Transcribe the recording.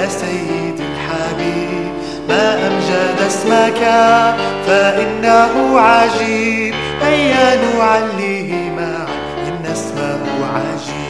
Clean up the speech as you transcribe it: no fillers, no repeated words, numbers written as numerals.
يا سيدي الحبيب، ما أمجد اسمك فإنه عجيب، هيا نعليه معا إن اسمه عجيب.